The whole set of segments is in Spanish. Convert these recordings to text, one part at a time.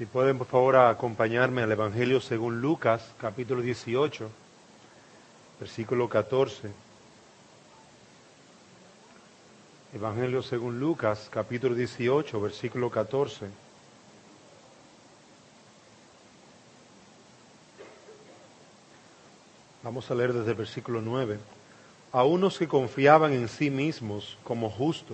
Si pueden, por favor, acompañarme al Evangelio según Lucas, capítulo 18, versículo 14. Evangelio según Lucas, capítulo 18, versículo 14. Vamos a leer desde el versículo 9. A unos que confiaban en sí mismos como justos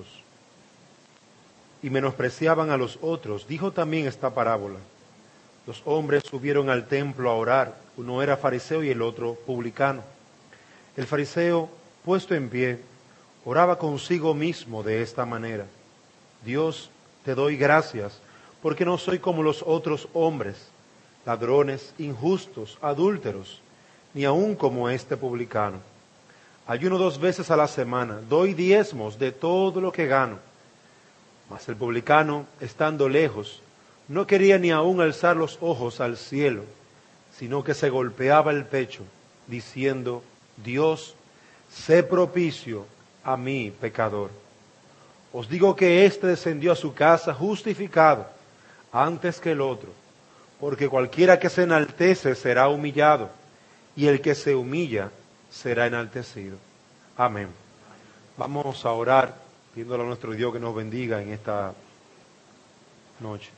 y menospreciaban a los otros, dijo también esta parábola. Los hombres subieron al templo a orar, uno era fariseo y el otro publicano. El fariseo, puesto en pie, oraba consigo mismo de esta manera: Dios, te doy gracias, porque no soy como los otros hombres, ladrones, injustos, adúlteros, ni aun como este publicano. Ayuno 2 veces a la semana, doy diezmos de todo lo que gano. Mas el publicano, estando lejos, no quería ni aun alzar los ojos al cielo, sino que se golpeaba el pecho, diciendo: Dios, sé propicio a mí, pecador. Os digo que éste descendió a su casa justificado antes que el otro, porque cualquiera que se enaltece será humillado, y el que se humilla será enaltecido. Amén. Vamos a orar, pidiéndole a nuestro Dios que nos bendiga en esta noche.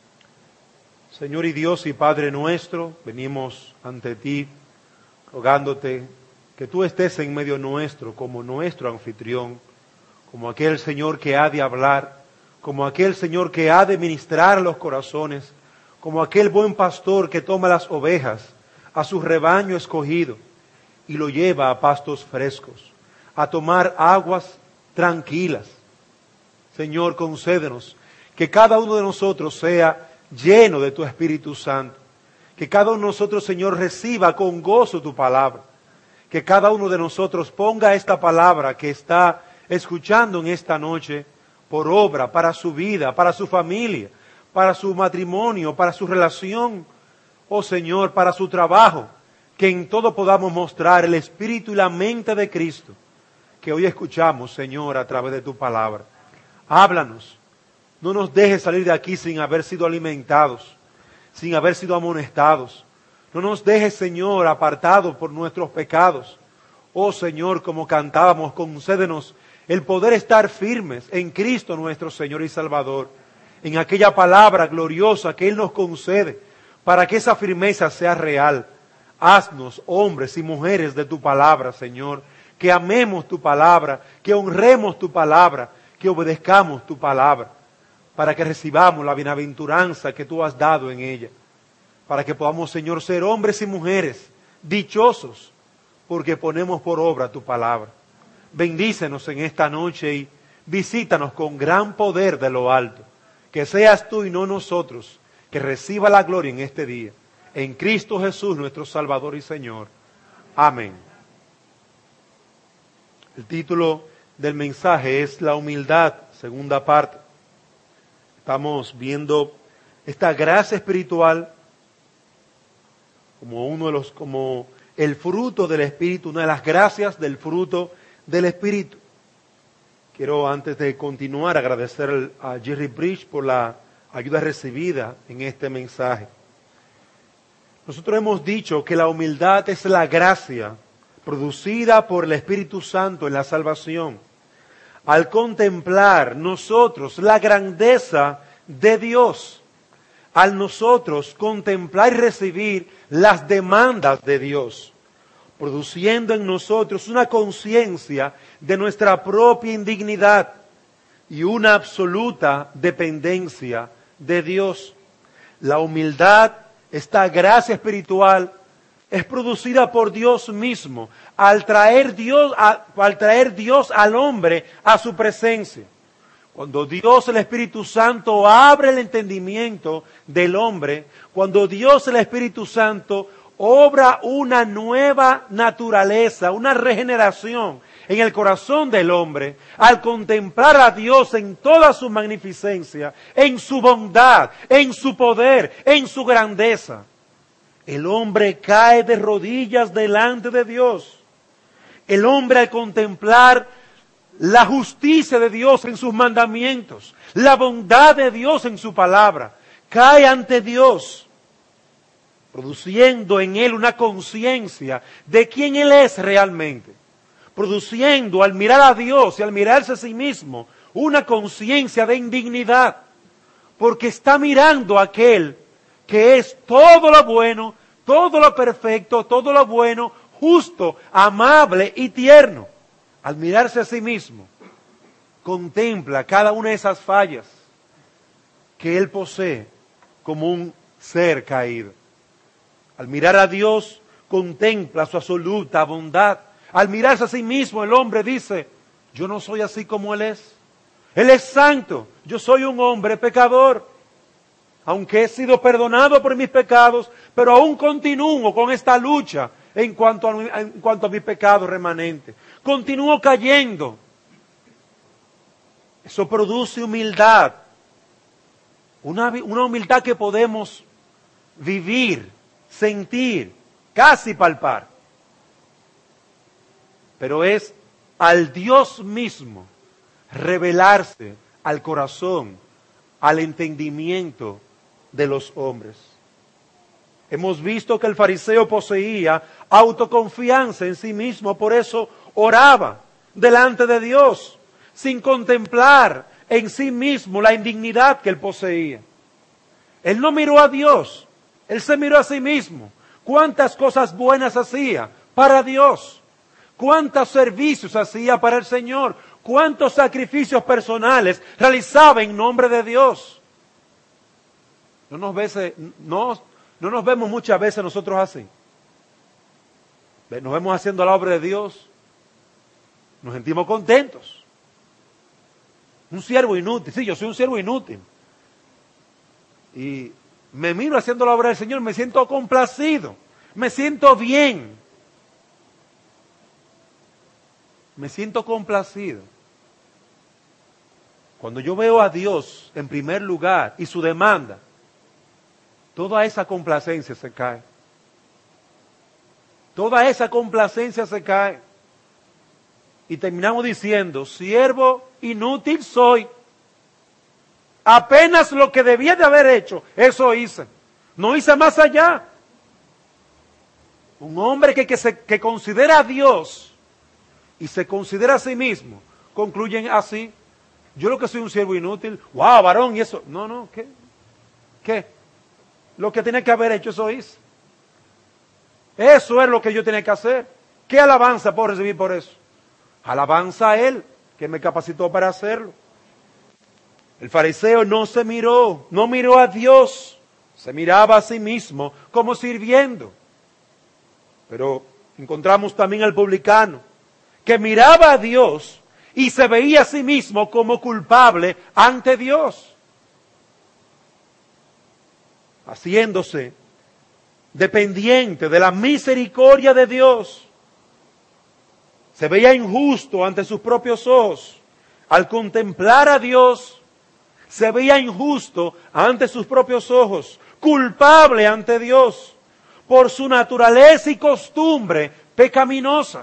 Señor y Dios y Padre nuestro, venimos ante ti rogándote que tú estés en medio nuestro como nuestro anfitrión, como aquel Señor que ha de hablar, como aquel Señor que ha de ministrar los corazones, como aquel buen pastor que toma las ovejas a su rebaño escogido y lo lleva a pastos frescos, a tomar aguas tranquilas. Señor, concédenos que cada uno de nosotros sea lleno de tu Espíritu Santo, que cada uno de nosotros, Señor, reciba con gozo tu palabra, que cada uno de nosotros ponga esta palabra que está escuchando en esta noche por obra, para su vida, para su familia, para su matrimonio, para su relación, oh Señor, para su trabajo, que en todo podamos mostrar el espíritu y la mente de Cristo, que hoy escuchamos, Señor, a través de tu palabra. Háblanos, no nos dejes salir de aquí sin haber sido alimentados, sin haber sido amonestados. No nos dejes, Señor, apartados por nuestros pecados. Oh Señor, como cantábamos, concédenos el poder estar firmes en Cristo nuestro Señor y Salvador, en aquella palabra gloriosa que Él nos concede, para que esa firmeza sea real. Haznos hombres y mujeres de tu palabra, Señor, que amemos tu palabra, que honremos tu palabra, que obedezcamos tu palabra, para que recibamos la bienaventuranza que tú has dado en ella, para que podamos, Señor, ser hombres y mujeres dichosos, porque ponemos por obra tu palabra. Bendícenos en esta noche y visítanos con gran poder de lo alto, que seas tú y no nosotros, que reciba la gloria en este día. En Cristo Jesús, nuestro Salvador y Señor. Amén. El título del mensaje es La humildad, segunda parte. Estamos viendo esta gracia espiritual como el fruto del Espíritu, una de las gracias del fruto del Espíritu. Quiero, antes de continuar, agradecer a Jerry Bridge por la ayuda recibida en este mensaje. Nosotros hemos dicho que la humildad es la gracia producida por el Espíritu Santo en la salvación. Al contemplar nosotros la grandeza de Dios, al nosotros contemplar y recibir las demandas de Dios, produciendo en nosotros una conciencia de nuestra propia indignidad y una absoluta dependencia de Dios. La humildad, esta gracia espiritual, es producida por Dios mismo al traer Dios al hombre a su presencia. Cuando Dios, el Espíritu Santo, abre el entendimiento del hombre, cuando Dios, el Espíritu Santo, obra una nueva naturaleza, una regeneración en el corazón del hombre, al contemplar a Dios en toda su magnificencia, en su bondad, en su poder, en su grandeza, el hombre cae de rodillas delante de Dios. El hombre, al contemplar la justicia de Dios en sus mandamientos, la bondad de Dios en su palabra, cae ante Dios, produciendo en él una conciencia de quién él es realmente, produciendo al mirar a Dios y al mirarse a sí mismo una conciencia de indignidad, porque está mirando a aquel que es todo lo bueno, todo lo perfecto, todo lo bueno, justo, amable y tierno. Al mirarse a sí mismo, contempla cada una de esas fallas que él posee como un ser caído. Al mirar a Dios, contempla su absoluta bondad. Al mirarse a sí mismo, el hombre dice, yo no soy así como Él es. Él es santo, yo soy un hombre pecador. Aunque he sido perdonado por mis pecados, pero aún continúo con esta lucha en cuanto a mi pecado remanente. Continúo cayendo. Eso produce humildad. Una humildad que podemos vivir, sentir, casi palpar. Pero es al Dios mismo revelarse al corazón, al entendimiento de los hombres. Hemos visto que el fariseo poseía autoconfianza en sí mismo, por eso oraba delante de Dios, sin contemplar en sí mismo la indignidad que él poseía. Él no miró a Dios, él se miró a sí mismo. ¿Cuántas cosas buenas hacía para Dios? ¿Cuántos servicios hacía para el Señor? ¿Cuántos sacrificios personales realizaba en nombre de Dios? No nos vemos muchas veces nosotros así. Nos vemos haciendo la obra de Dios. Nos sentimos contentos. Un siervo inútil. Sí, yo soy un siervo inútil. Y me miro haciendo la obra del Señor, me siento complacido. Me siento bien. Me siento complacido. Cuando yo veo a Dios en primer lugar y su demanda, toda esa complacencia se cae. Toda esa complacencia se cae. Y terminamos diciendo, siervo inútil soy. Apenas lo que debía de haber hecho, eso hice. No hice más allá. Un hombre que considera a Dios y se considera a sí mismo, concluyen así. Yo lo que soy un siervo inútil. Wow, varón, y eso. No, ¿qué? Lo que tenía que haber hecho, eso hice. Eso es lo que yo tenía que hacer. ¿Qué alabanza puedo recibir por eso? Alabanza a Él, que me capacitó para hacerlo. El fariseo no miró a Dios, se miraba a sí mismo como sirviendo. Pero encontramos también al publicano, que miraba a Dios y se veía a sí mismo como culpable ante Dios, haciéndose dependiente de la misericordia de Dios. Se veía injusto ante sus propios ojos. Al contemplar a Dios, se veía injusto ante sus propios ojos, culpable ante Dios, por su naturaleza y costumbre pecaminosa.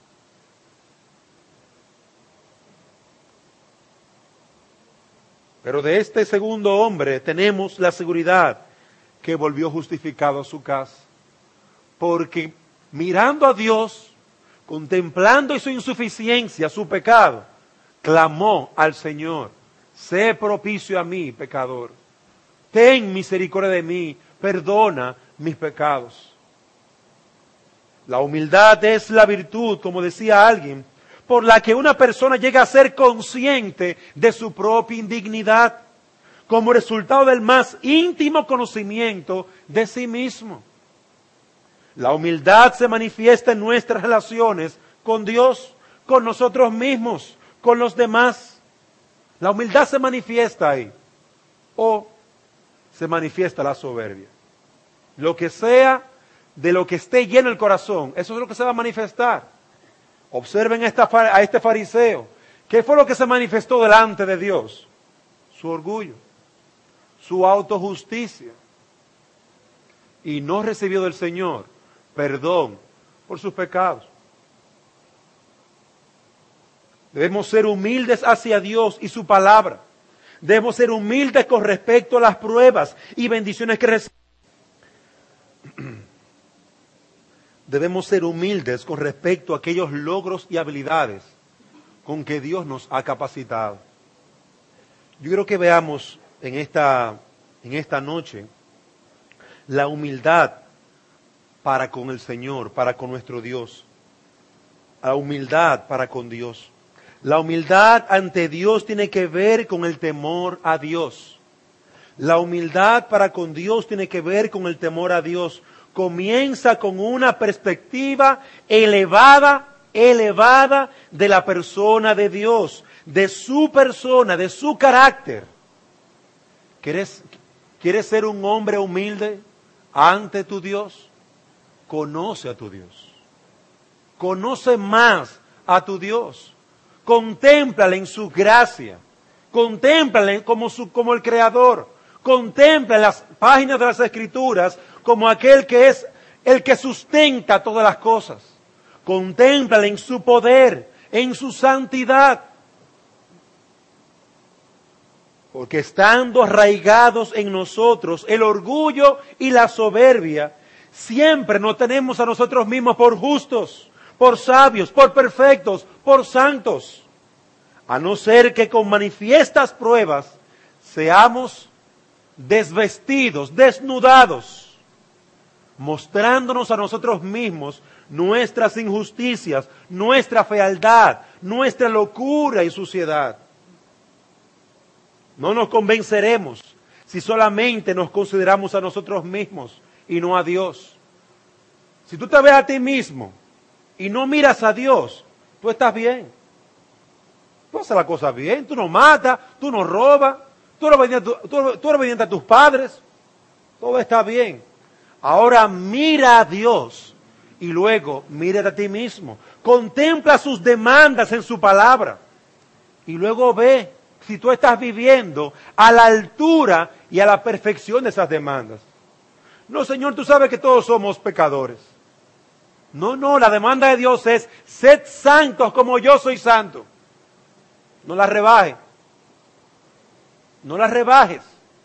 Pero de este segundo hombre tenemos la seguridad que volvió justificado a su casa. Porque mirando a Dios, contemplando su insuficiencia, su pecado, clamó al Señor, sé propicio a mí, pecador. Ten misericordia de mí, perdona mis pecados. La humildad es la virtud, como decía alguien, por la que una persona llega a ser consciente de su propia indignidad, como resultado del más íntimo conocimiento de sí mismo. La humildad se manifiesta en nuestras relaciones con Dios, con nosotros mismos, con los demás. La humildad se manifiesta ahí, o se manifiesta la soberbia. Lo que sea, de lo que esté lleno el corazón, eso es lo que se va a manifestar. Observen a este fariseo. ¿Qué fue lo que se manifestó delante de Dios? Su orgullo, su autojusticia. Y no recibió del Señor perdón por sus pecados. Debemos ser humildes hacia Dios y su palabra. Debemos ser humildes con respecto a las pruebas y bendiciones que recibimos. Debemos ser humildes con respecto a aquellos logros y habilidades con que Dios nos ha capacitado. Yo quiero que veamos en esta noche la humildad para con el Señor, para con nuestro Dios. La humildad para con Dios. La humildad ante Dios tiene que ver con el temor a Dios. La humildad para con Dios tiene que ver con el temor a Dios. Comienza con una perspectiva elevada de la persona de Dios, de su persona, de su carácter. ¿Quieres ser un hombre humilde ante tu Dios? Conoce a tu Dios. Conoce más a tu Dios. Contémplale en su gracia. Contémplale como el Creador. Contempla en las páginas de las Escrituras como aquel que es el que sustenta todas las cosas. Contémplale en su poder, en su santidad. Porque estando arraigados en nosotros el orgullo y la soberbia, siempre nos tenemos a nosotros mismos por justos, por sabios, por perfectos, por santos. A no ser que con manifiestas pruebas seamos desvestidos, desnudados, mostrándonos a nosotros mismos nuestras injusticias, nuestra fealdad, nuestra locura y suciedad. No nos convenceremos si solamente nos consideramos a nosotros mismos y no a Dios. Si tú te ves a ti mismo y no miras a Dios, tú estás bien. Tú haces la cosa bien, tú no matas, tú no robas, tú eres obediente a tus padres, todo está bien. Ahora mira a Dios y luego mira a ti mismo. Contempla sus demandas en su palabra y luego ve si tú estás viviendo a la altura y a la perfección de esas demandas. No, Señor, tú sabes que todos somos pecadores. No, la demanda de Dios es, sed santos como yo soy santo. No la rebajes. No la rebajes.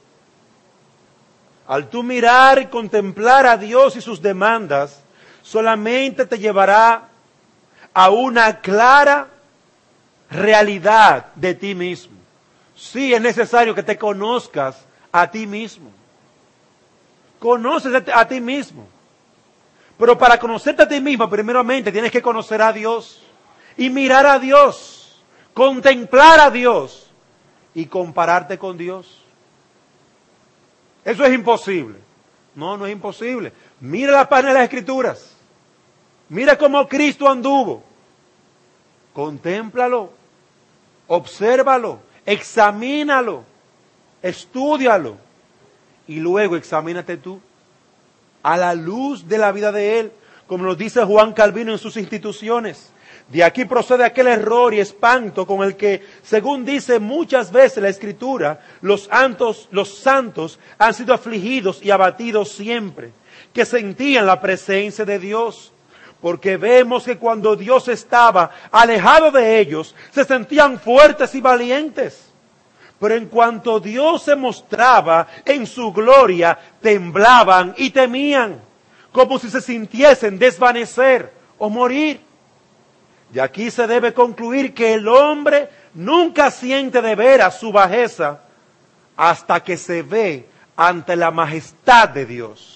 Al tú mirar y contemplar a Dios y sus demandas, solamente te llevará a una clara realidad de ti mismo. Sí, es necesario que te conozcas a ti mismo. Conoces a ti mismo. Pero para conocerte a ti mismo, primeramente tienes que conocer a Dios y mirar a Dios, contemplar a Dios y compararte con Dios. Eso es imposible. No es imposible. Mira la página de las Escrituras. Mira cómo Cristo anduvo. Contémplalo, obsérvalo, examínalo, estúdialo y luego examínate tú a la luz de la vida de Él, como nos dice Juan Calvino en sus Instituciones. De aquí procede aquel error y espanto con el que, según dice muchas veces la Escritura, los santos han sido afligidos y abatidos siempre, que sentían la presencia de Dios. Porque vemos que cuando Dios estaba alejado de ellos, se sentían fuertes y valientes. Pero en cuanto Dios se mostraba en su gloria, temblaban y temían, como si se sintiesen desvanecer o morir. De aquí se debe concluir que el hombre nunca siente de veras su bajeza hasta que se ve ante la majestad de Dios.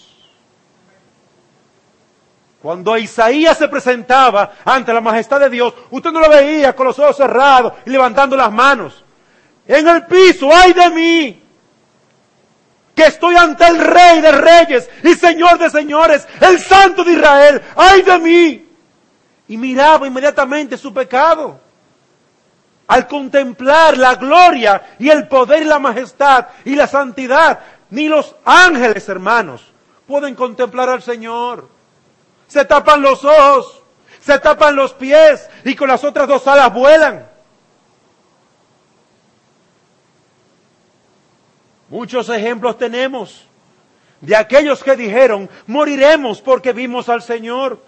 Cuando Isaías se presentaba ante la majestad de Dios, usted no lo veía con los ojos cerrados y levantando las manos. En el piso, ¡ay de mí! Que estoy ante el Rey de Reyes y Señor de Señores, el Santo de Israel, ¡ay de mí! Y miraba inmediatamente su pecado. Al contemplar la gloria y el poder y la majestad y la santidad, ni los ángeles, hermanos, pueden contemplar al Señor. Se tapan los ojos, se tapan los pies y con las otras dos alas vuelan. Muchos ejemplos tenemos de aquellos que dijeron, moriremos porque vimos al Señor.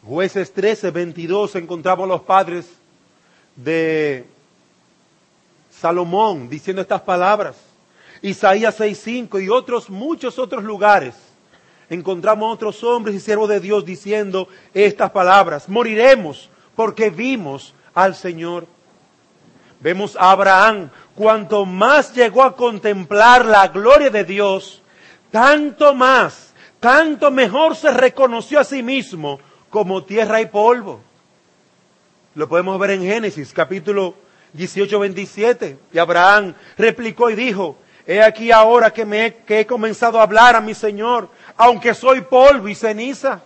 Jueces 13, 22 encontramos los padres de Salomón diciendo estas palabras. Isaías 6:5 y muchos otros lugares encontramos otros hombres y siervos de Dios diciendo estas palabras. Moriremos porque vimos al Señor. Vemos a Abraham, cuanto más llegó a contemplar la gloria de Dios, tanto mejor se reconoció a sí mismo como tierra y polvo. Lo podemos ver en Génesis capítulo 18, 27. Y Abraham replicó y dijo: he aquí ahora que he comenzado a hablar a mi Señor, aunque soy polvo y ceniza.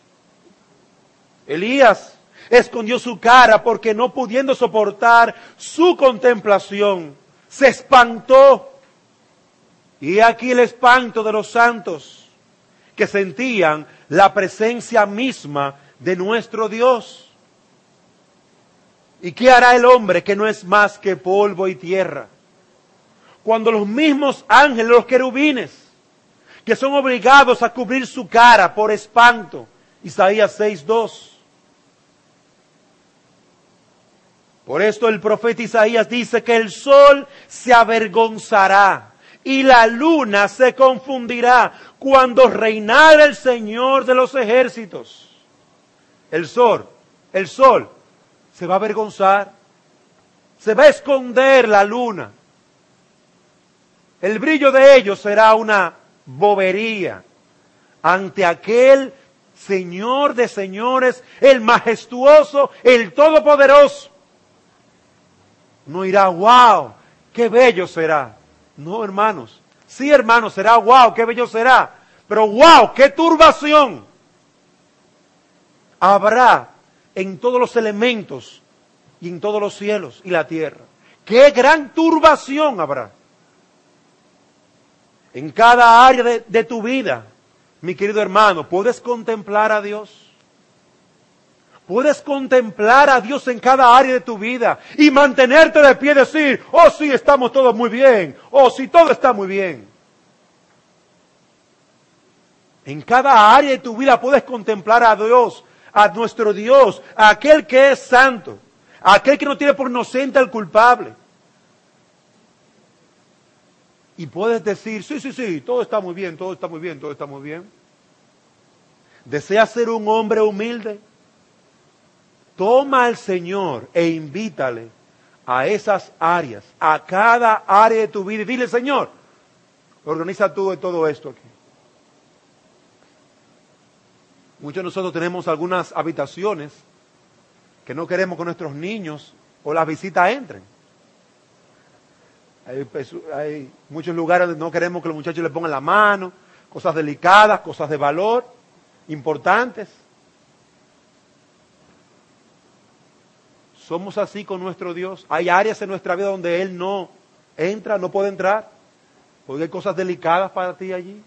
Elías escondió su cara porque no pudiendo soportar su contemplación, se espantó. Y he aquí el espanto de los santos que sentían la presencia misma de nuestro Dios. ¿Y qué hará el hombre que no es más que polvo y tierra? Cuando los mismos ángeles, los querubines, que son obligados a cubrir su cara por espanto. Isaías 6:2. Por esto el profeta Isaías dice que el sol se avergonzará y la luna se confundirá cuando reinara el Señor de los ejércitos. El sol se va a avergonzar, se va a esconder la luna. El brillo de ellos será una bobería ante aquel Señor de señores, el majestuoso, el todopoderoso. No irá, wow, qué bello será. No, hermanos. Sí, hermanos, será wow, qué bello será. Pero wow, qué turbación habrá en todos los elementos y en todos los cielos y la tierra. Qué gran turbación habrá. En cada área de tu vida, mi querido hermano, ¿puedes contemplar a Dios? Puedes contemplar a Dios en cada área de tu vida y mantenerte de pie y decir: oh sí, estamos todos muy bien, oh sí, todo está muy bien. En cada área de tu vida puedes contemplar a Dios, a nuestro Dios, a aquel que es santo, a aquel que no tiene por inocente al culpable. Y puedes decir: sí, todo está muy bien, todo está muy bien, todo está muy bien. ¿Deseas ser un hombre humilde? Toma al Señor e invítale a esas áreas, a cada área de tu vida. Y dile: Señor, organiza tú todo esto aquí. Muchos de nosotros tenemos algunas habitaciones que no queremos que nuestros niños o las visitas entren. Hay muchos lugares donde no queremos que los muchachos le pongan la mano, cosas delicadas, cosas de valor, importantes. Somos así con nuestro Dios. Hay áreas en nuestra vida donde Él no entra, no puede entrar, porque hay cosas delicadas para ti allí.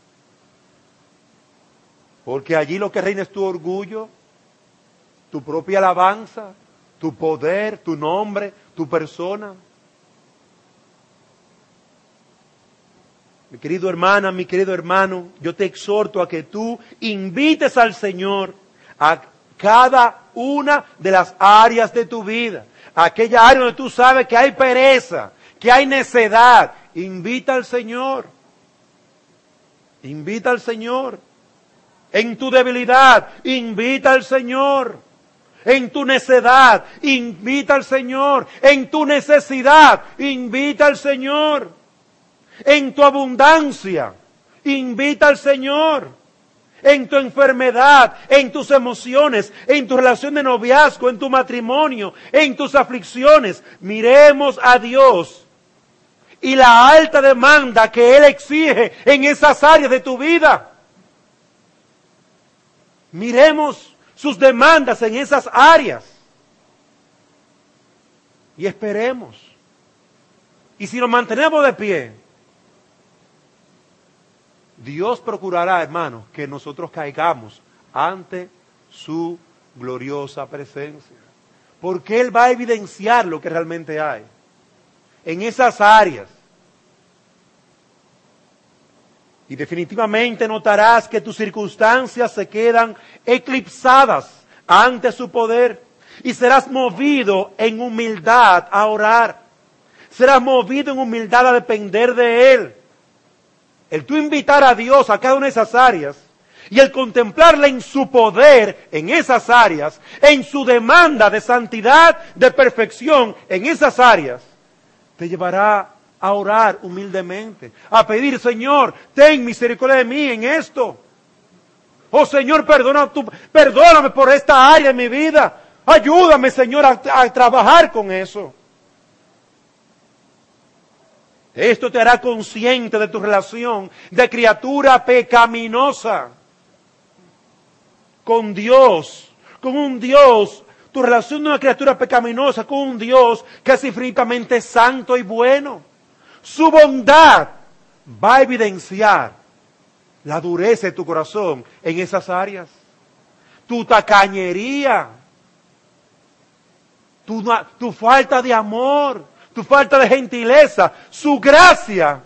Porque allí lo que reina es tu orgullo, tu propia alabanza, tu poder, tu nombre, tu persona. Mi querido hermana, mi querido hermano, yo te exhorto a que tú invites al Señor a cada una de las áreas de tu vida. Aquella área donde tú sabes que hay pereza, que hay necedad. Invita al Señor. Invita al Señor. En tu debilidad, invita al Señor. En tu necedad, invita al Señor. En tu necesidad, invita al Señor. En tu abundancia, invita al Señor. En tu enfermedad, en tus emociones, en tu relación de noviazgo, en tu matrimonio, en tus aflicciones, miremos a Dios y la alta demanda que Él exige en esas áreas de tu vida. Miremos sus demandas en esas áreas y esperemos. Y si nos mantenemos de pie, Dios procurará, hermanos, que nosotros caigamos ante su gloriosa presencia. Porque Él va a evidenciar lo que realmente hay en esas áreas. Y definitivamente notarás que tus circunstancias se quedan eclipsadas ante su poder y serás movido en humildad a orar. Serás movido en humildad a depender de Él. El tú invitar a Dios a cada una de esas áreas y el contemplarle en su poder en esas áreas, en su demanda de santidad, de perfección en esas áreas, te llevará a orar humildemente, a pedir, Señor, ten misericordia de mí en esto. Oh Señor, perdóname por esta área de mi vida. Ayúdame, Señor, a trabajar con eso. Esto te hará consciente de tu relación de criatura pecaminosa con Dios, con un Dios, tu relación de una criatura pecaminosa con un Dios que es infinitamente santo y bueno. Su bondad va a evidenciar la dureza de tu corazón en esas áreas. Tu tacañería, tu falta de amor, tu falta de gentileza, su gracia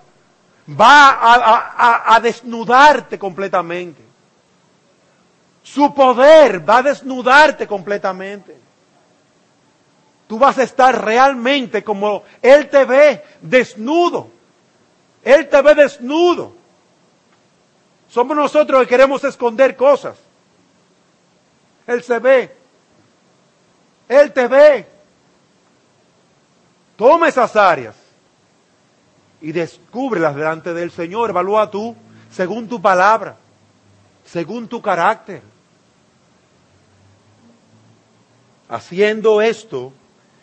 va a desnudarte completamente. Su poder va a desnudarte completamente. Tú vas a estar realmente como Él te ve, desnudo. Él te ve desnudo. Somos nosotros que queremos esconder cosas. Él se ve. Él te ve. Toma esas áreas y descúbrelas delante del Señor. Evalúa tú, según tu palabra, según tu carácter. Haciendo esto,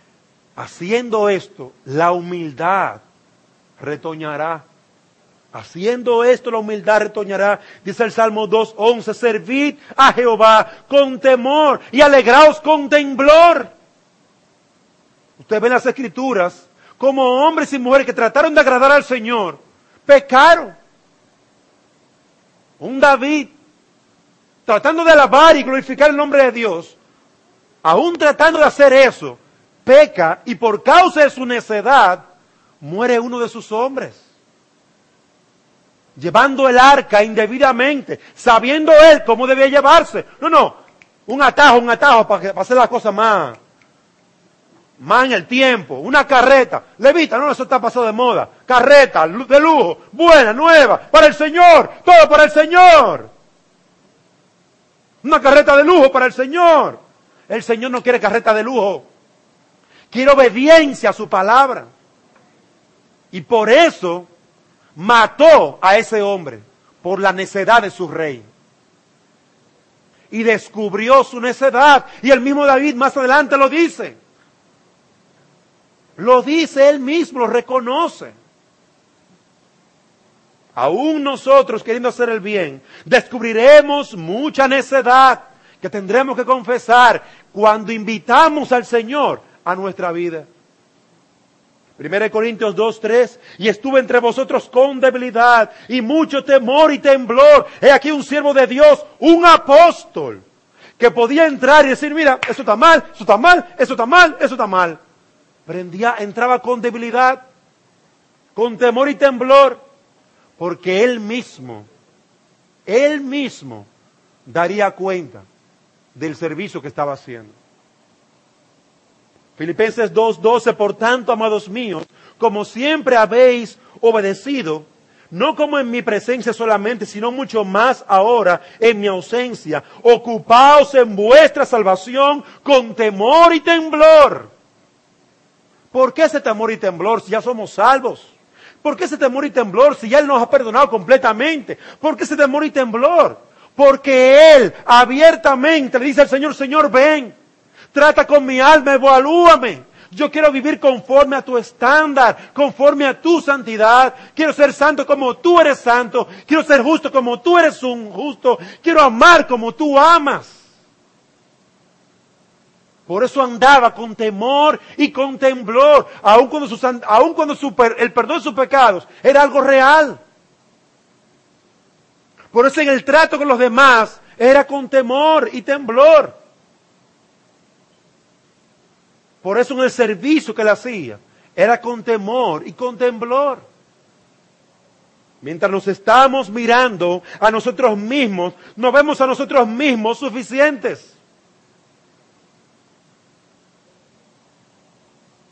la humildad retoñará. Haciendo esto, la humildad retoñará. Dice el Salmo 2:11, servid a Jehová con temor y alegraos con temblor. Usted ve en las Escrituras como hombres y mujeres que trataron de agradar al Señor, pecaron. Un David, tratando de alabar y glorificar el nombre de Dios, aún tratando de hacer eso, peca y por causa de su necedad, muere uno de sus hombres. Llevando el arca indebidamente, sabiendo él cómo debía llevarse. No, un atajo para hacer las cosas más en el tiempo. Una carreta, levita, no, eso está pasado de moda. Carreta de lujo, buena, nueva, para el Señor, todo para el Señor. Una carreta de lujo para el Señor. El Señor no quiere carreta de lujo. Quiere obediencia a su palabra. Y por eso mató a ese hombre por la necedad de su rey. Y descubrió su necedad. Y el mismo David más adelante lo dice. Lo dice él mismo, lo reconoce. Aún nosotros, queriendo hacer el bien, descubriremos mucha necedad que tendremos que confesar cuando invitamos al Señor a nuestra vida. 1 Corintios 2:3, y estuve entre vosotros con debilidad y mucho temor y temblor. He aquí un siervo de Dios, un apóstol, que podía entrar y decir, mira, eso está mal, eso está mal, eso está mal, eso está mal. Pero entraba con debilidad, con temor y temblor, porque él mismo daría cuenta del servicio que estaba haciendo. Filipenses 2:12, por tanto, amados míos, como siempre habéis obedecido, no como en mi presencia solamente, sino mucho más ahora en mi ausencia, ocupaos en vuestra salvación con temor y temblor. ¿Por qué ese temor y temblor si ya somos salvos? ¿Por qué ese temor y temblor si ya Él nos ha perdonado completamente? ¿Por qué ese temor y temblor? Porque Él abiertamente le dice al Señor, Señor, ven, trata con mi alma, evalúame. Yo quiero vivir conforme a tu estándar, conforme a tu santidad. Quiero ser santo como tú eres santo. Quiero ser justo como tú eres un justo. Quiero amar como tú amas. Por eso andaba con temor y con temblor, aun cuando el perdón de sus pecados era algo real. Por eso en el trato con los demás era con temor y temblor. Por eso en el servicio que él hacía era con temor y con temblor. Mientras nos estamos mirando a nosotros mismos, no vemos a nosotros mismos suficientes.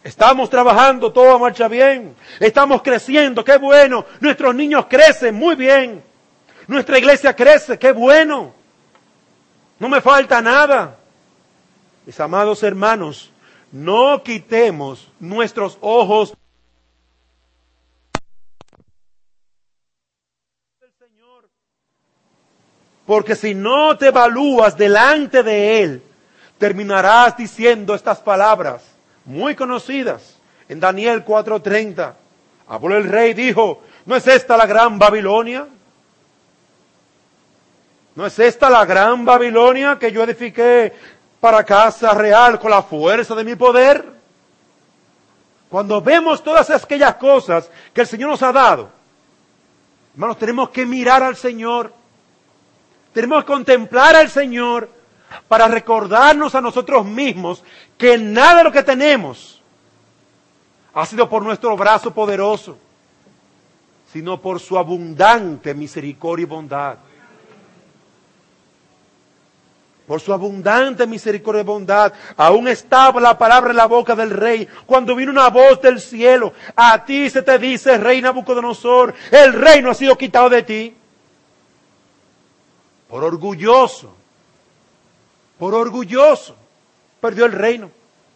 Estamos trabajando, todo marcha bien. Estamos creciendo, qué bueno. Nuestros niños crecen, muy bien. Nuestra iglesia crece, qué bueno. No me falta nada. Mis amados hermanos, no quitemos nuestros ojos del Señor. Porque si no te evalúas delante de Él, terminarás diciendo estas palabras muy conocidas en Daniel 4:30. Habló el rey, dijo, ¿no es esta la gran Babilonia? ¿No es esta la gran Babilonia que yo edifiqué para casa real con la fuerza de mi poder? Cuando vemos todas aquellas cosas que el Señor nos ha dado, hermanos, tenemos que mirar al Señor. Tenemos que contemplar al Señor para recordarnos a nosotros mismos que nada de lo que tenemos ha sido por nuestro brazo poderoso, sino por su abundante misericordia y bondad. Por su abundante misericordia y bondad, aún estaba la palabra en la boca del rey, cuando vino una voz del cielo, a ti se te dice, rey Nabucodonosor, el reino ha sido quitado de ti. Por orgulloso, perdió el reino.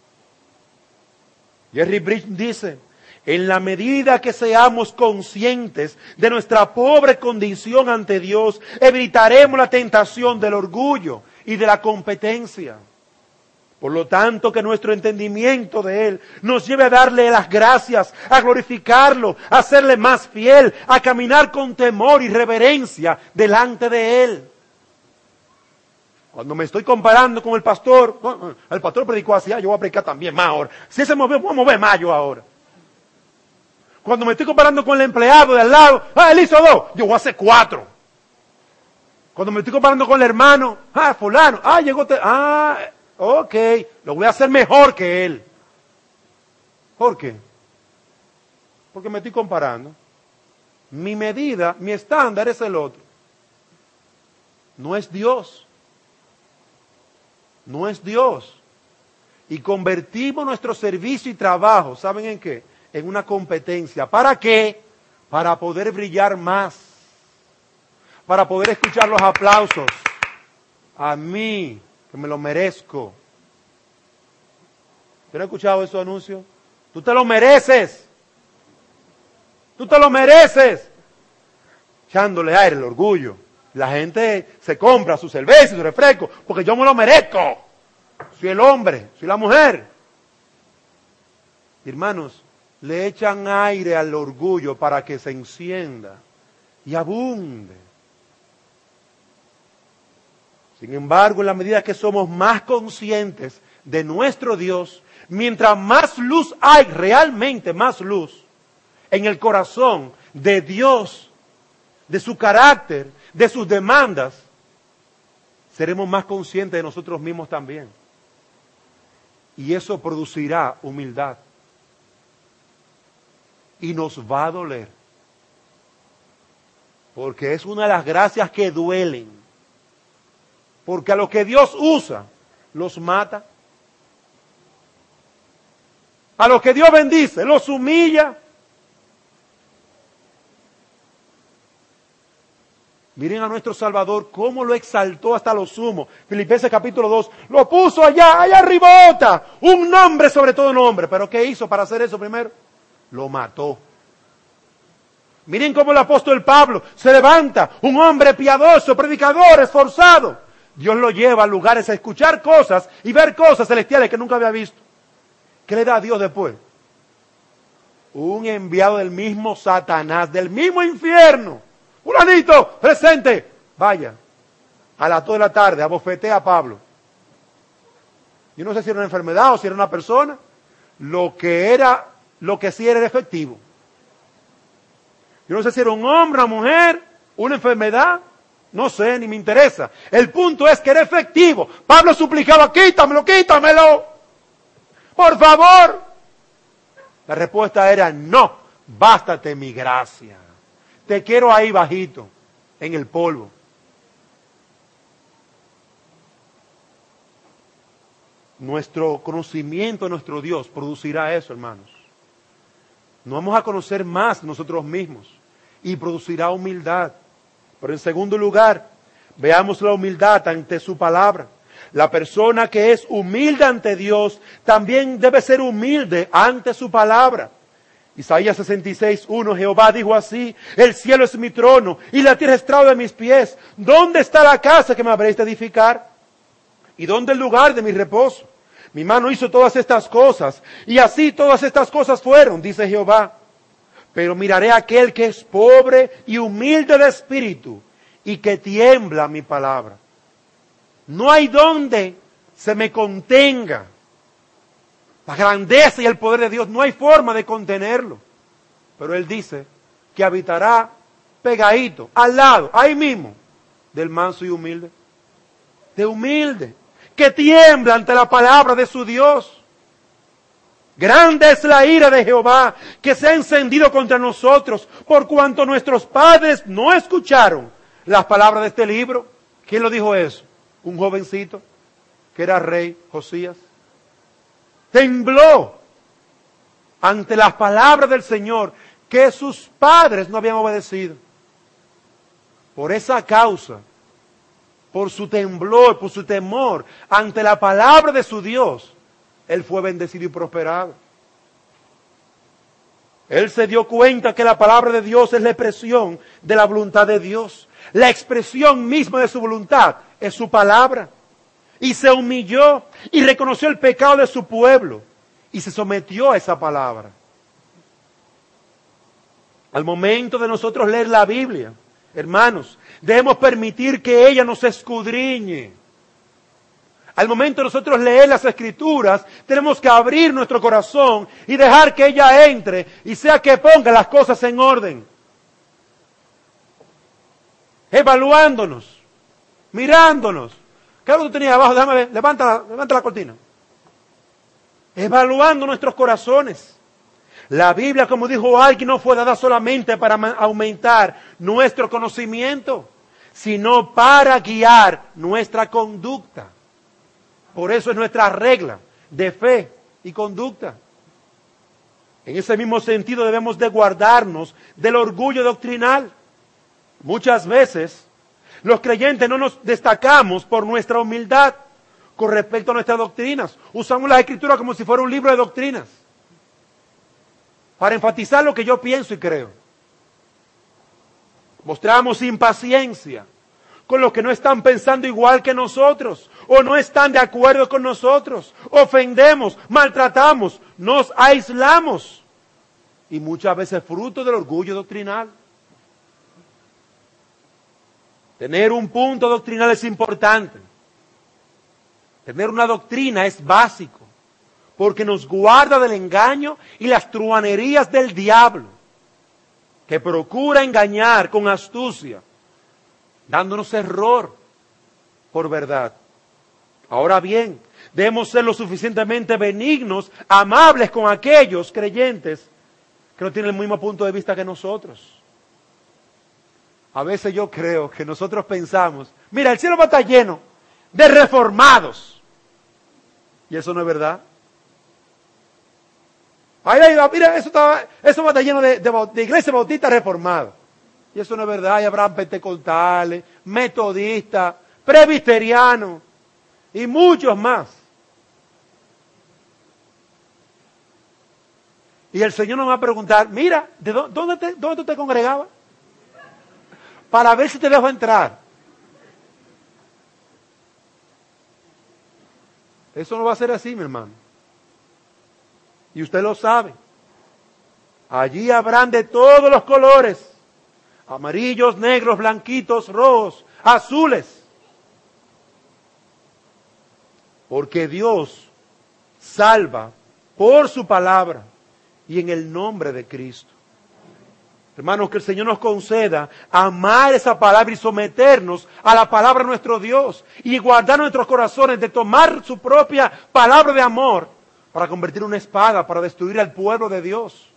Jerry Bridge dice, en la medida que seamos conscientes de nuestra pobre condición ante Dios, evitaremos la tentación del orgullo y de la competencia. Por lo tanto, que nuestro entendimiento de Él nos lleve a darle las gracias, a glorificarlo, a serle más fiel, a caminar con temor y reverencia delante de Él. Cuando me estoy comparando con el pastor predicó así, yo voy a predicar también más ahora. Si ese movió, voy a mover más yo ahora. Cuando me estoy comparando con el empleado de al lado, él hizo 2, yo voy a hacer 4. Cuando me estoy comparando con el hermano, fulano, llegó, ok, lo voy a hacer mejor que él. ¿Por qué? Porque me estoy comparando. Mi medida, mi estándar es el otro. No es Dios. No es Dios. Y convertimos nuestro servicio y trabajo, ¿saben en qué? En una competencia. ¿Para qué? Para poder brillar más. Para poder escuchar los aplausos. A mí, que me lo merezco. ¿Usted no ha escuchado esos anuncios? Tú te lo mereces. Tú te lo mereces. Echándole aire el orgullo. La gente se compra su cerveza y su refresco porque yo me lo merezco. Soy el hombre, soy la mujer. Hermanos, le echan aire al orgullo para que se encienda y abunde. Sin embargo, en la medida que somos más conscientes de nuestro Dios, mientras más luz hay, realmente más luz, en el corazón de Dios, de su carácter, de sus demandas, seremos más conscientes de nosotros mismos también. Y eso producirá humildad. Y nos va a doler. Porque es una de las gracias que duelen. Porque a los que Dios usa, los mata. A los que Dios bendice, los humilla. Miren a nuestro Salvador cómo lo exaltó hasta lo sumo. Filipenses capítulo 2, lo puso allá arribota, un nombre sobre todo nombre. ¿Pero qué hizo para hacer eso primero? Lo mató. Miren cómo el apóstol Pablo se levanta, un hombre piadoso, predicador, esforzado. Dios lo lleva a lugares a escuchar cosas y ver cosas celestiales que nunca había visto. ¿Qué le da a Dios después? Un enviado del mismo Satanás, del mismo infierno. Fulanito, presente, vaya, a las 2 de la tarde, abofetea a Pablo. Yo no sé si era una enfermedad o si era una persona, lo que sí era efectivo. Yo no sé si era un hombre, una mujer, una enfermedad, no sé, ni me interesa. El punto es que era efectivo. Pablo suplicaba, quítamelo, por favor. La respuesta era, no, bástate mi gracia. Te quiero ahí bajito, en el polvo. nuestro conocimiento de nuestro Dios producirá eso, hermanos. Nos vamos a conocer más nosotros mismos y producirá humildad. Pero en segundo lugar, veamos la humildad ante su palabra. La persona que es humilde ante Dios también debe ser humilde ante su palabra. Isaías 66:1, Jehová dijo así: el cielo es mi trono y la tierra es estrado de mis pies. ¿Dónde está la casa que me habréis de edificar? ¿Y dónde el lugar de mi reposo? Mi mano hizo todas estas cosas, y así todas estas cosas fueron, dice Jehová. Pero miraré a aquel que es pobre y humilde de espíritu, y que tiembla mi palabra. No hay donde se me contenga la grandeza y el poder de Dios, no hay forma de contenerlo. Pero Él dice que habitará pegadito, al lado, ahí mismo, del manso y humilde. De humilde, que tiembla ante la palabra de su Dios. Grande es la ira de Jehová que se ha encendido contra nosotros, por cuanto nuestros padres no escucharon las palabras de este libro. ¿Quién lo dijo eso? Un jovencito que era rey, Josías. Tembló ante las palabras del Señor que sus padres no habían obedecido. Por esa causa, por su temblor, por su temor ante la palabra de su Dios, él fue bendecido y prosperado. Él se dio cuenta que la palabra de Dios es la expresión de la voluntad de Dios. La expresión misma de su voluntad es su palabra. Y se humilló y reconoció el pecado de su pueblo y se sometió a esa palabra. Al momento de nosotros leer la Biblia, hermanos, debemos permitir que ella nos escudriñe. Al momento de nosotros leer las Escrituras, tenemos que abrir nuestro corazón y dejar que ella entre y sea que ponga las cosas en orden. Evaluándonos, mirándonos. ¿Qué es lo que tú tenías abajo? Déjame ver, levanta la cortina. Evaluando nuestros corazones. La Biblia, como dijo alguien, no fue dada solamente para aumentar nuestro conocimiento, sino para guiar nuestra conducta. Por eso es nuestra regla de fe y conducta. En ese mismo sentido debemos de guardarnos del orgullo doctrinal. Muchas veces los creyentes no nos destacamos por nuestra humildad con respecto a nuestras doctrinas. Usamos las Escrituras como si fuera un libro de doctrinas para enfatizar lo que yo pienso y creo. Mostramos impaciencia con los que no están pensando igual que nosotros o no están de acuerdo con nosotros. Ofendemos, maltratamos, nos aislamos y muchas veces fruto del orgullo doctrinal. Tener un punto doctrinal es importante. Tener una doctrina es básico, porque nos guarda del engaño y las truhanerías del diablo, que procura engañar con astucia, dándonos error por verdad. Ahora bien, debemos ser lo suficientemente benignos, amables con aquellos creyentes que no tienen el mismo punto de vista que nosotros. A veces yo creo que nosotros pensamos, mira, el cielo va a estar lleno de reformados. Y eso no es verdad. Ahí va, mira, eso va a estar lleno de iglesias bautistas reformadas. Y eso no es verdad. Ahí habrá pentecostales, metodistas, presbiterianos y muchos más. Y el Señor nos va a preguntar, mira, ¿dónde tú te congregabas? Para ver si te dejo entrar. Eso no va a ser así, mi hermano. Y usted lo sabe. Allí habrán de todos los colores. Amarillos, negros, blanquitos, rojos, azules. Porque Dios salva por su palabra y en el nombre de Cristo. Hermanos, que el Señor nos conceda amar esa palabra y someternos a la palabra de nuestro Dios y guardar nuestros corazones de tomar su propia palabra de amor para convertir en una espada, para destruir al pueblo de Dios.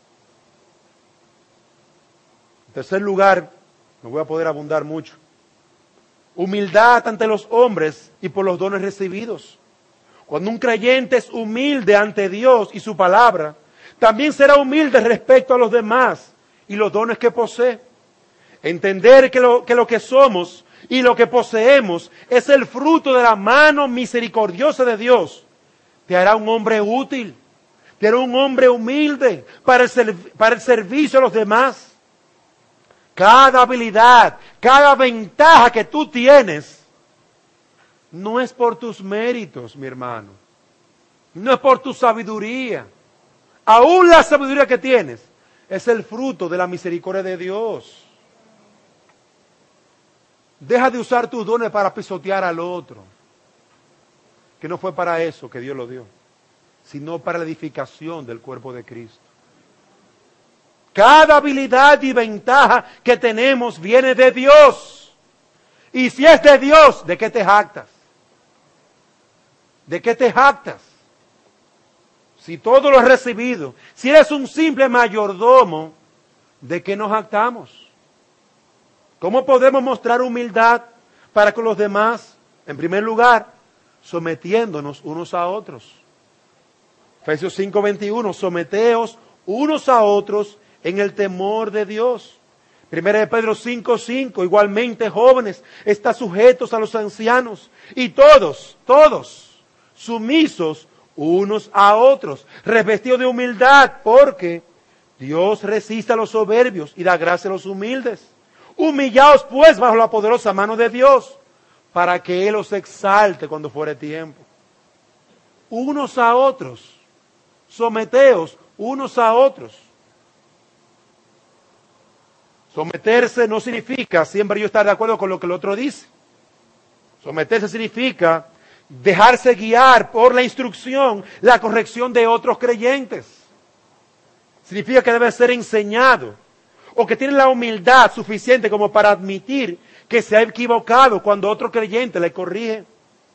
En tercer lugar, no voy a poder abundar mucho. Humildad ante los hombres y por los dones recibidos. Cuando un creyente es humilde ante Dios y su palabra, también será humilde respecto a los demás y los dones que posee. Entender que lo que somos y lo que poseemos es el fruto de la mano misericordiosa de Dios. Te hará un hombre útil, te hará un hombre humilde para el servicio a los demás. Cada habilidad, cada ventaja que tú tienes, no es por tus méritos, mi hermano. No es por tu sabiduría. Aún la sabiduría que tienes es el fruto de la misericordia de Dios. Deja de usar tus dones para pisotear al otro. Que no fue para eso que Dios lo dio, sino para la edificación del cuerpo de Cristo. Cada habilidad y ventaja que tenemos viene de Dios. Y si es de Dios, ¿de qué te jactas? ¿De qué te jactas? Si todo lo has recibido, si eres un simple mayordomo, ¿de qué nos jactamos? ¿Cómo podemos mostrar humildad para con los demás? En primer lugar, sometiéndonos unos a otros. Efesios 5:21, someteos unos a otros en el temor de Dios. Primera de Pedro 5:5, igualmente jóvenes, está sujetos a los ancianos. Y todos, sumisos unos a otros, revestidos de humildad, porque Dios resiste a los soberbios y da gracia a los humildes. Humillaos pues bajo la poderosa mano de Dios, para que Él os exalte cuando fuere tiempo. Unos a otros, someteos unos a otros. Someterse no significa siempre yo estar de acuerdo con lo que el otro dice. Someterse significa dejarse guiar por la instrucción, la corrección de otros creyentes. Significa que debe ser enseñado, o que tiene la humildad suficiente como para admitir que se ha equivocado cuando otro creyente le corrige.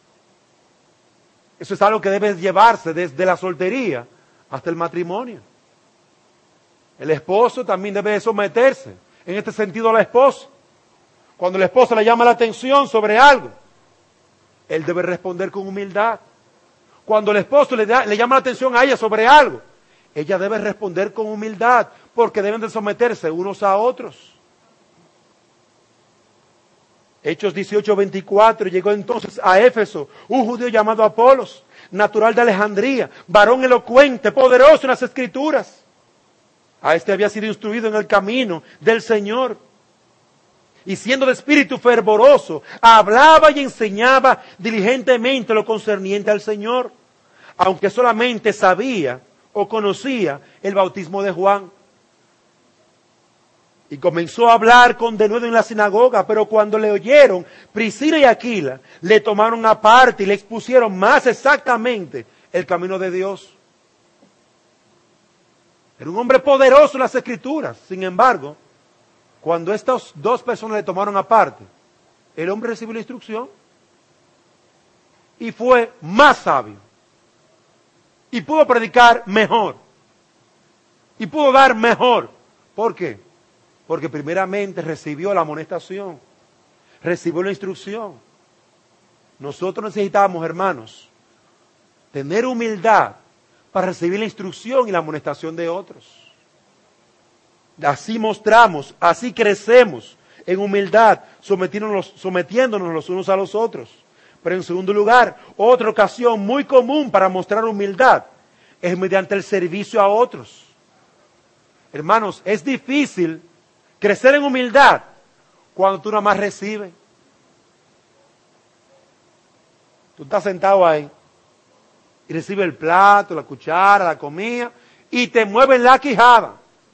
Eso es algo que debe llevarse desde la soltería hasta el matrimonio. El esposo también debe someterse, en este sentido, a la esposa. Cuando la esposa le llama la atención sobre algo, él debe responder con humildad. Cuando el esposo le llama la atención a ella sobre algo, ella debe responder con humildad, porque deben de someterse unos a otros. Hechos 18:24, llegó entonces a Éfeso un judío llamado Apolos, natural de Alejandría, varón elocuente, poderoso en las Escrituras. A este había sido instruido en el camino del Señor. Y siendo de espíritu fervoroso, hablaba y enseñaba diligentemente lo concerniente al Señor, aunque solamente sabía o conocía el bautismo de Juan. Y comenzó a hablar con denuedo en la sinagoga, pero cuando le oyeron, Priscila y Aquila le tomaron aparte y le expusieron más exactamente el camino de Dios. Era un hombre poderoso en las Escrituras. Sin embargo, cuando estas dos personas le tomaron aparte, el hombre recibió la instrucción y fue más sabio. Y pudo predicar mejor. Y pudo dar mejor. ¿Por qué? Porque primeramente recibió la amonestación, recibió la instrucción. Nosotros necesitamos, hermanos, tener humildad para recibir la instrucción y la amonestación de otros. Así mostramos, así crecemos en humildad, sometiéndonos los unos a los otros. Pero en segundo lugar, otra ocasión muy común para mostrar humildad es mediante el servicio a otros. Hermanos, es difícil crecer en humildad cuando tú nada más recibes. Tú estás sentado ahí y recibes el plato, la cuchara, la comida y te mueven la quijada.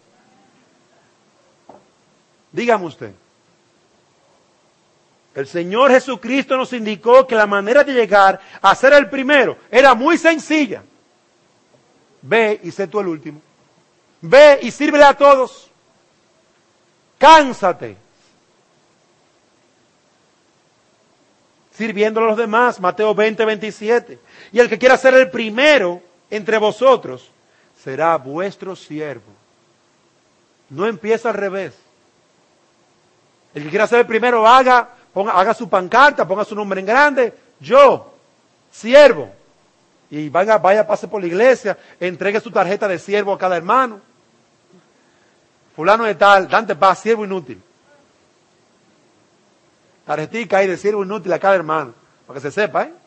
Dígame usted. El Señor Jesucristo nos indicó que la manera de llegar a ser el primero era muy sencilla. Ve y sé tú el último. Ve y sírvele a todos. Cánsate sirviéndole a los demás. Mateo 20:27. Y el que quiera ser el primero entre vosotros será vuestro siervo. No empieza al revés. El que quiera ser el primero haga su pancarta, ponga su nombre en grande. Yo, siervo. Y vaya, pase por la iglesia, entregue su tarjeta de siervo a cada hermano. Fulano de tal, Dante Paz, siervo inútil. Tarjetica ahí de siervo inútil a cada hermano, para que se sepa, ¿eh?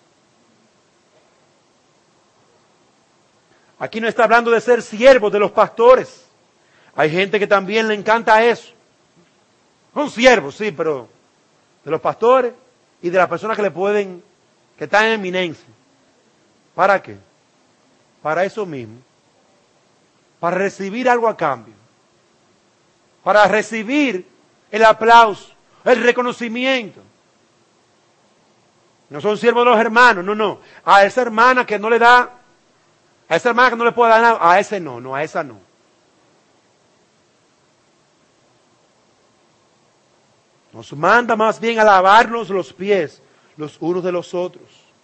Aquí no está hablando de ser siervos de los pastores. Hay gente que también le encanta eso. Son siervos, sí, pero de los pastores y de las personas que que están en eminencia. ¿Para qué? Para eso mismo. Para recibir algo a cambio. Para recibir el aplauso, el reconocimiento. No son siervos de los hermanos, no. A esa hermana que no le da, a esa hermana que no le puede dar nada, a ese no, a esa no. Nos manda más bien a lavarnos los pies los unos de los otros.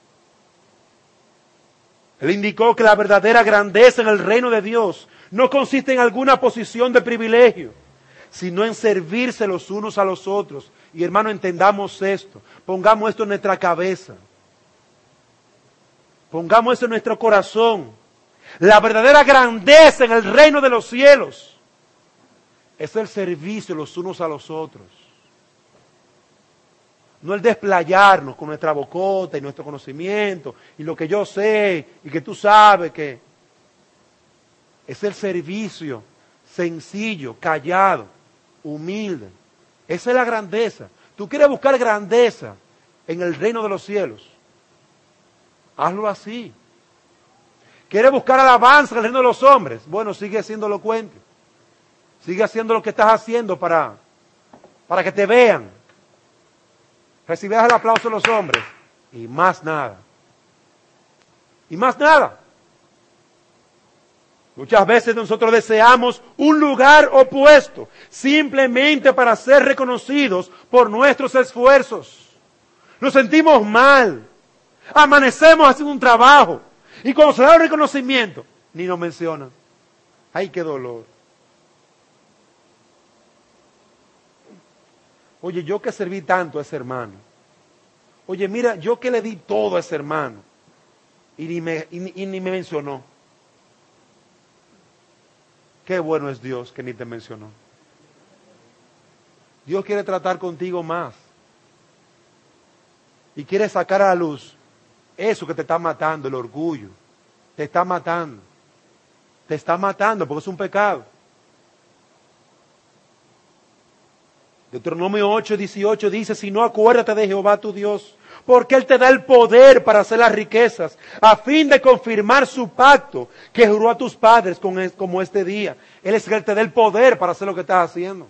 Él indicó que la verdadera grandeza en el reino de Dios no consiste en alguna posición de privilegio, sino en servirse los unos a los otros. Y hermano, entendamos esto, pongamos esto en nuestra cabeza, pongamos esto en nuestro corazón. La verdadera grandeza en el reino de los cielos es el servicio los unos a los otros. No el desplayarnos con nuestra bocota y nuestro conocimiento y lo que yo sé y que tú sabes que es el servicio sencillo, callado, humilde. Esa es la grandeza. Tú quieres buscar grandeza en el reino de los cielos. Hazlo así. ¿Quieres buscar alabanza en el reino de los hombres? Bueno, sigue siendo elocuente. Sigue haciendo lo que estás haciendo para que te vean. Recibirás el aplauso de los hombres y más nada. Y más nada. Muchas veces nosotros deseamos un lugar opuesto simplemente para ser reconocidos por nuestros esfuerzos. Nos sentimos mal. Amanecemos haciendo un trabajo y cuando se da el reconocimiento ni nos mencionan. ¡Ay, qué dolor! Oye, yo que serví tanto a ese hermano. Oye, mira, yo que le di todo a ese hermano. Y ni me mencionó. Qué bueno es Dios que ni te mencionó. Dios quiere tratar contigo más. Y quiere sacar a la luz eso que te está matando, el orgullo. Te está matando. Te está matando porque es un pecado. Deuteronomio 8:18 dice, si no, acuérdate de Jehová tu Dios, porque Él te da el poder para hacer las riquezas, a fin de confirmar su pacto que juró a tus padres como este día. Él es el que te da el poder para hacer lo que estás haciendo.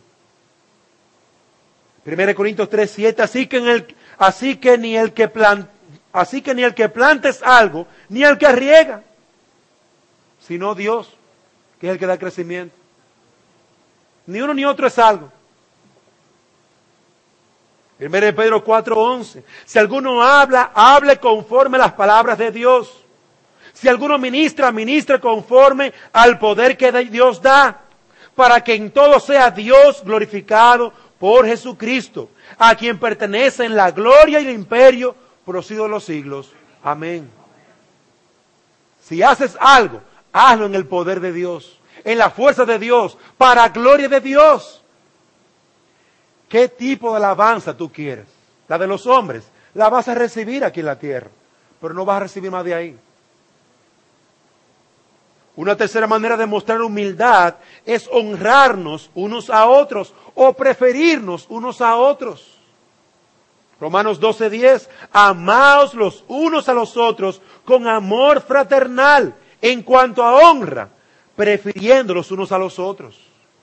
1 Corintios 3:7, así que ni el que plantes algo, ni el que riega, sino Dios, que es el que da crecimiento. Ni uno ni otro es algo. 1 Pedro 4:11, si alguno habla, hable conforme a las palabras de Dios. Si alguno ministra, ministre conforme al poder que Dios da, para que en todo sea Dios glorificado por Jesucristo, a quien pertenecen la gloria y el imperio por los siglos de los siglos. Amén. Si haces algo, hazlo en el poder de Dios, en la fuerza de Dios, para gloria de Dios. ¿Qué tipo de alabanza tú quieres? La de los hombres. La vas a recibir aquí en la tierra, pero no vas a recibir más de ahí. Una tercera manera de mostrar humildad es honrarnos unos a otros o preferirnos unos a otros. Romanos 12:10, amaos los unos a los otros con amor fraternal en cuanto a honra, prefiriendo los unos a los otros.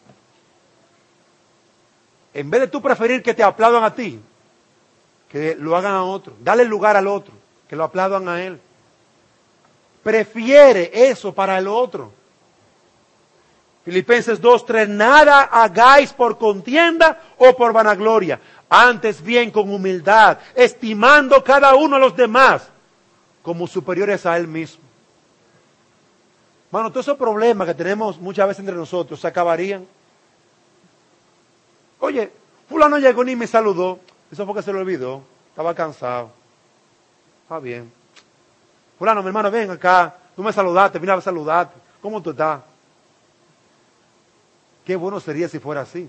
En vez de tú preferir que te aplaudan a ti, que lo hagan a otro. Dale lugar al otro, que lo aplaudan a él. Prefiere eso para el otro. Filipenses 2:3, nada hagáis por contienda o por vanagloria, antes bien con humildad, estimando cada uno a los demás como superiores a él mismo. Bueno, todos esos problemas que tenemos muchas veces entre nosotros se acabarían. Oye, fulano llegó ni me saludó. Eso fue que se lo olvidó. Estaba cansado. Está bien. fulano, mi hermano, ven acá, tú me saludaste, vine a saludarte, ¿cómo tú estás? Qué bueno sería si fuera así.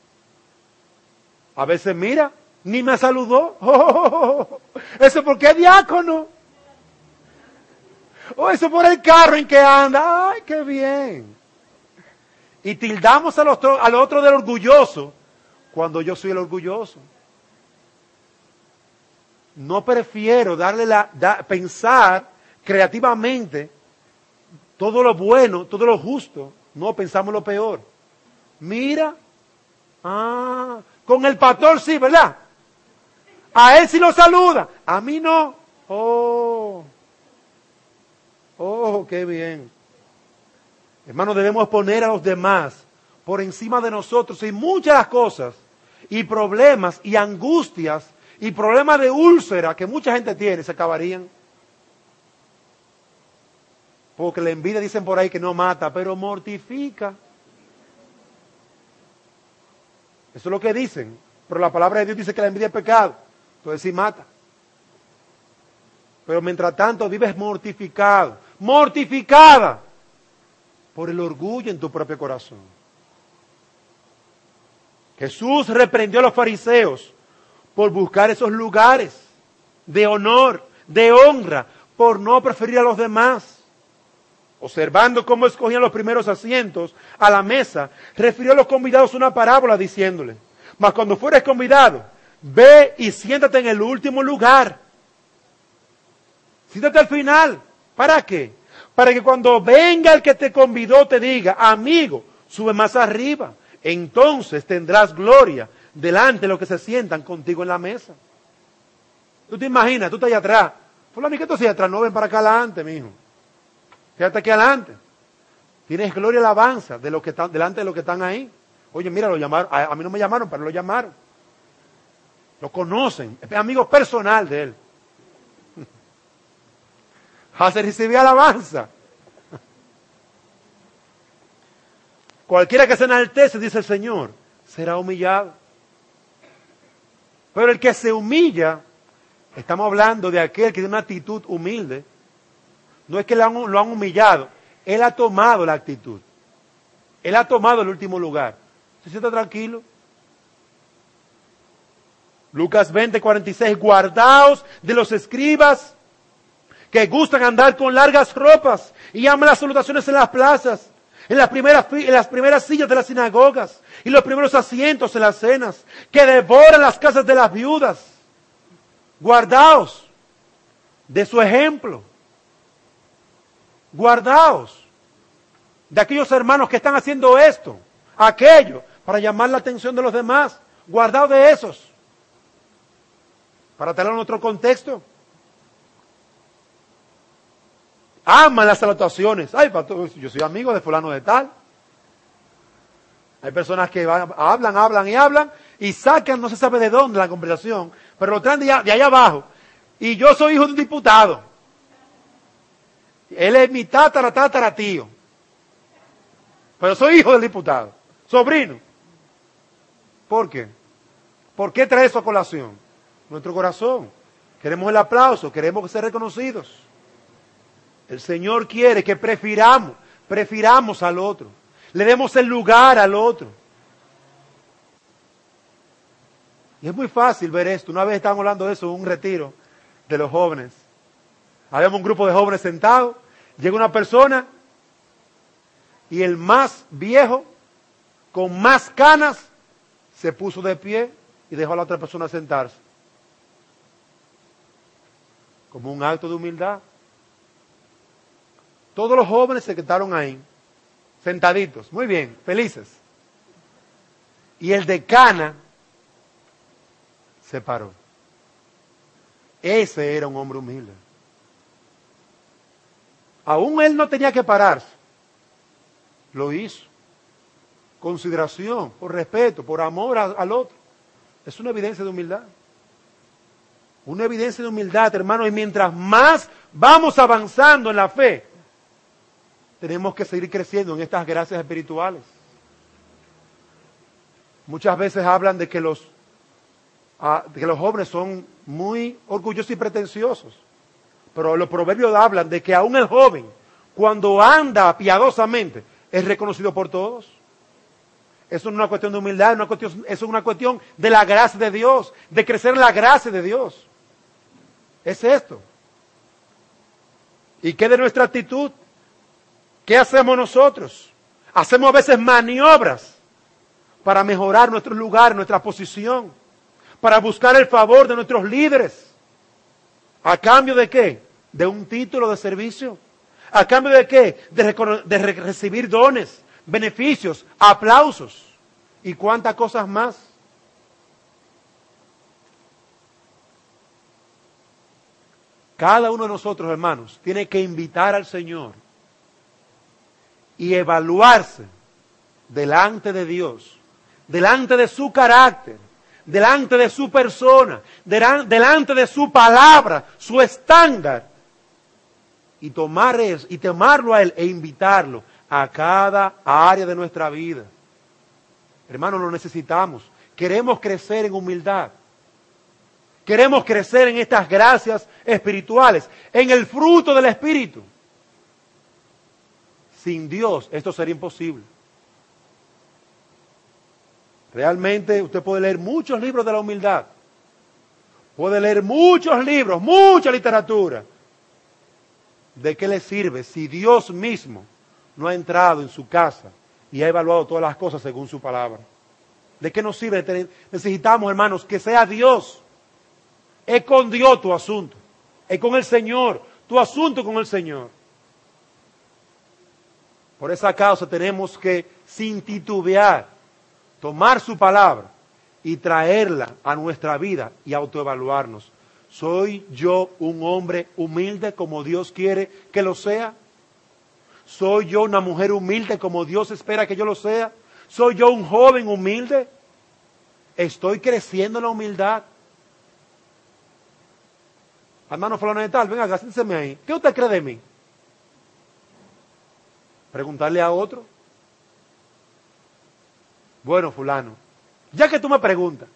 A veces, mira, ni me saludó. Eso porque es diácono. O eso por el carro en que anda. Ay, qué bien. Y tildamos al otro del orgulloso cuando yo soy el orgulloso. No prefiero pensar creativamente todo lo bueno, todo lo justo. No, pensamos lo peor. Mira, con el pastor sí, ¿verdad? A él sí lo saluda, a mí no. Oh, qué bien. Hermanos, debemos poner a los demás por encima de nosotros y muchas cosas, y problemas, y angustias, y problemas de úlcera que mucha gente tiene, se acabarían. Porque la envidia dicen por ahí que no mata, pero mortifica. Eso es lo que dicen. Pero la palabra de Dios dice que la envidia es pecado. Entonces sí mata. Pero mientras tanto vives mortificado, mortificada por el orgullo en tu propio corazón. Jesús reprendió a los fariseos por buscar esos lugares de honor, de honra, por no preferir a los demás. Observando cómo escogían los primeros asientos a la mesa, refirió a los convidados una parábola diciéndole: mas cuando fueres convidado, ve y siéntate en el último lugar. Siéntate al final. ¿Para qué? Para que cuando venga el que te convidó te diga: amigo, sube más arriba. Entonces tendrás gloria delante de los que se sientan contigo en la mesa. Tú te imaginas, tú estás allá atrás. Fulano, ¿qué tú haces atrás? No, ven para acá adelante, mijo. Quédate aquí adelante. Tienes gloria y alabanza de los que están delante de los que están ahí. Oye, mira, lo llamaron. A mí no me llamaron, pero lo llamaron. Lo conocen. Es amigo personal de él. Hace recibir alabanza. Cualquiera que se enaltece, dice el Señor, será humillado. Pero el que se humilla, estamos hablando de aquel que tiene una actitud humilde. No es que lo han humillado, él ha tomado la actitud. Él ha tomado el último lugar. ¿Se siente tranquilo? Lucas 20:46, guardaos de los escribas que gustan andar con largas ropas y aman las salutaciones en las plazas, en las primeras sillas de las sinagogas y los primeros asientos en las cenas, que devoran las casas de las viudas. Guardaos de su ejemplo. Guardaos de aquellos hermanos que están haciendo esto, aquello, para llamar la atención de los demás. Guardaos de esos. Para tenerlo en otro contexto. Aman las salutaciones. Ay, pastor, yo soy amigo de fulano de tal. Hay personas que hablan y sacan no se sabe de dónde la conversación, pero lo traen de allá abajo. Y yo soy hijo de un diputado. Él es mi tataratío. Pero soy hijo del diputado. Sobrino. ¿Por qué? ¿Por qué trae eso a colación? Nuestro corazón. Queremos el aplauso, queremos ser reconocidos. El Señor quiere que prefiramos al otro. Le demos el lugar al otro. Y es muy fácil ver esto. Una vez estábamos hablando de eso en un retiro de los jóvenes. Habíamos un grupo de jóvenes sentados, llega una persona y el más viejo, con más canas, se puso de pie y dejó a la otra persona sentarse. Como un acto de humildad. Todos los jóvenes se quedaron ahí, sentaditos, muy bien, felices. Y el de cana se paró. Ese era un hombre humilde. Aún él no tenía que pararse. Lo hizo. Consideración, por respeto, por amor al otro. Es una evidencia de humildad. Una evidencia de humildad, hermanos. Y mientras más vamos avanzando en la fe, tenemos que seguir creciendo en estas gracias espirituales. Muchas veces hablan de que los jóvenes son muy orgullosos y pretenciosos. Pero los proverbios hablan de que aún el joven, cuando anda piadosamente, es reconocido por todos. Eso no es una cuestión de humildad, eso es una cuestión de la gracia de Dios, de crecer en la gracia de Dios. Es esto. ¿Y qué de nuestra actitud? ¿Qué hacemos nosotros? Hacemos a veces maniobras para mejorar nuestro lugar, nuestra posición, para buscar el favor de nuestros líderes. ¿A cambio de qué? De un título de servicio. ¿A cambio de qué? De recibir dones, beneficios, aplausos y cuántas cosas más. Cada uno de nosotros, hermanos, tiene que invitar al Señor y evaluarse delante de Dios, delante de su carácter, delante de su persona, delante de su palabra, su estándar, y tomarlo a Él e invitarlo a cada área de nuestra vida. Hermanos, lo necesitamos. Queremos crecer en humildad. Queremos crecer en estas gracias espirituales, en el fruto del Espíritu. Sin Dios esto sería imposible. Realmente usted puede leer muchos libros de la humildad. Puede leer muchos libros, mucha literatura. ¿De qué le sirve si Dios mismo no ha entrado en su casa y ha evaluado todas las cosas según su palabra? ¿De qué nos sirve? Necesitamos, hermanos, que sea Dios. Es con Dios tu asunto. Es con el Señor. Tu asunto con el Señor. Por esa causa tenemos que, sin titubear, tomar su palabra y traerla a nuestra vida y autoevaluarnos. ¿Soy yo un hombre humilde como Dios quiere que lo sea? ¿Soy yo una mujer humilde como Dios espera que yo lo sea? ¿Soy yo un joven humilde? ¿Estoy creciendo en la humildad? Hermano fulano de tal, venga, gásenseme ahí. ¿Qué usted cree de mí? Preguntarle a otro. Bueno, fulano, ya que tú me preguntas,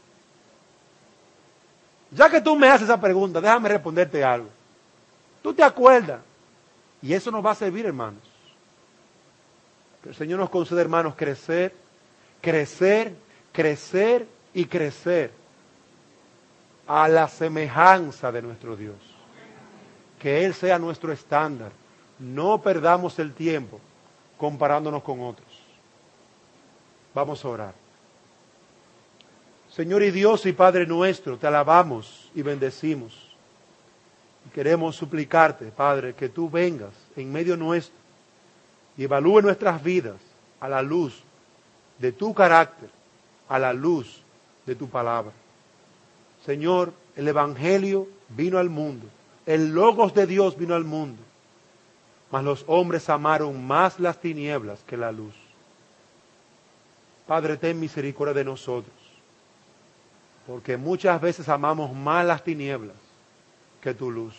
ya que tú me haces esa pregunta, déjame responderte algo. ¿Tú te acuerdas? Y eso nos va a servir, hermanos. Que el Señor nos conceda, hermanos, crecer, crecer, crecer y crecer a la semejanza de nuestro Dios. Que Él sea nuestro estándar. No perdamos el tiempo comparándonos con otros. Vamos a orar. Señor y Dios y Padre nuestro, te alabamos y bendecimos. Y queremos suplicarte, Padre, que tú vengas en medio nuestro y evalúe nuestras vidas a la luz de tu carácter, a la luz de tu palabra. Señor, el Evangelio vino al mundo, el Logos de Dios vino al mundo, mas los hombres amaron más las tinieblas que la luz. Padre, ten misericordia de nosotros, porque muchas veces amamos más las tinieblas que tu luz.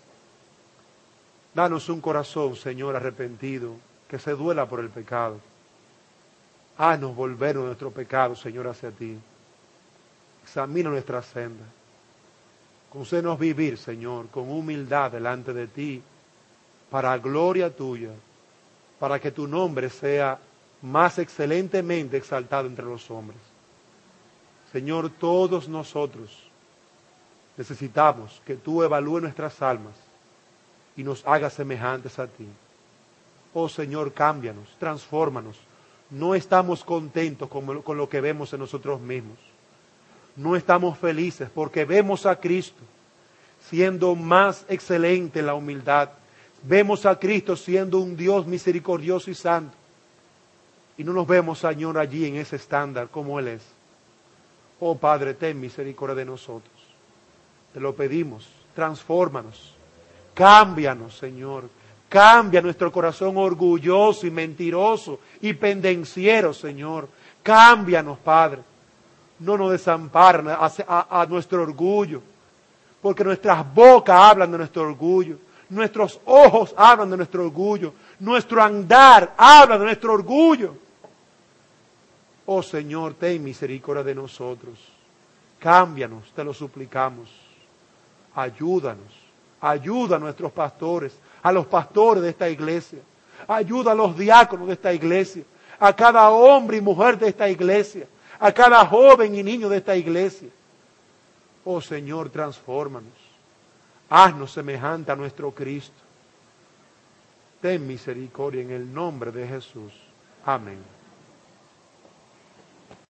Danos un corazón, Señor, arrepentido, que se duela por el pecado. Haznos volver nuestro pecado, Señor, hacia ti. Examina nuestra senda. Concédenos vivir, Señor, con humildad delante de ti, para gloria tuya, para que tu nombre sea más excelentemente exaltado entre los hombres. Señor, todos nosotros necesitamos que tú evalúes nuestras almas y nos hagas semejantes a ti. Oh Señor, cámbianos, transfórmanos. No estamos contentos con lo que vemos en nosotros mismos. No estamos felices porque vemos a Cristo siendo más excelente en la humildad. Vemos a Cristo siendo un Dios misericordioso y santo. Y no nos vemos, Señor, allí en ese estándar como Él es. Oh Padre, ten misericordia de nosotros. Te lo pedimos, transfórmanos, cámbianos, Señor. Cambia nuestro corazón orgulloso y mentiroso y pendenciero, Señor. Cámbianos, Padre. No nos desamparen a nuestro orgullo, porque nuestras bocas hablan de nuestro orgullo, nuestros ojos hablan de nuestro orgullo, nuestro andar habla de nuestro orgullo. Oh Señor, ten misericordia de nosotros. Cámbianos, te lo suplicamos. Ayúdanos Ayuda a nuestros pastores, a los pastores de esta iglesia. Ayuda a los diáconos de esta iglesia, a cada hombre y mujer de esta iglesia, a cada joven y niño de esta iglesia. Oh Señor, transfórmanos. Haznos semejante a nuestro Cristo. Ten misericordia en el nombre de Jesús. Amén.